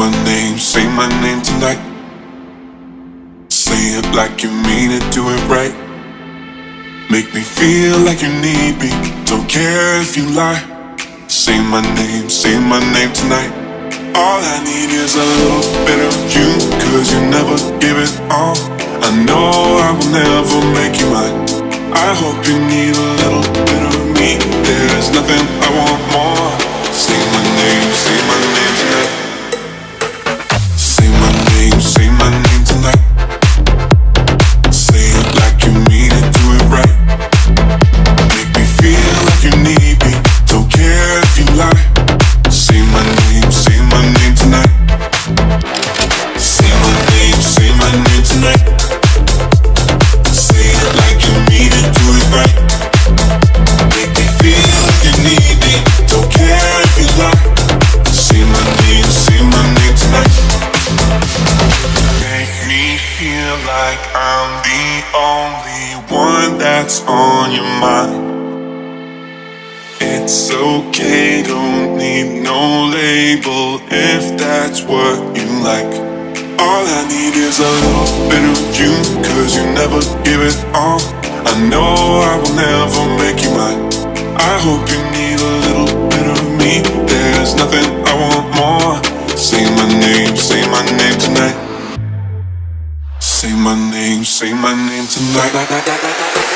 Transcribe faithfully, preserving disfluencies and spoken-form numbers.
my name, say my name tonight. Say it like you mean it, do it right. Make me feel like you need me, don't care if you lie. Say my name, say my name tonight. All I need is a little bit of you, cause you never give it all. I know I will never make you mine. I hope you need a little bit of me. There's nothing I want more. Say my name, say my name tonight. Say my name, say my name tonight. Say it like you mean it, do it right. Make me feel like you need me, don't care if you lie. Say my name, say my name tonight. Say my name, say my name tonight. Say it like you mean it, do it right. Make me feel like you need me, don't care if you lie. Say my name, say my name tonight. Make me feel like I'm the only one that's on your mind. It's okay, don't need no label if that's what you like. All I need is a little bit of you, cause you never give it all. I know I will never make you mine. I hope you need a little bit of me. There's nothing I want more. Say my name, say my name tonight. Say my name, say my name tonight.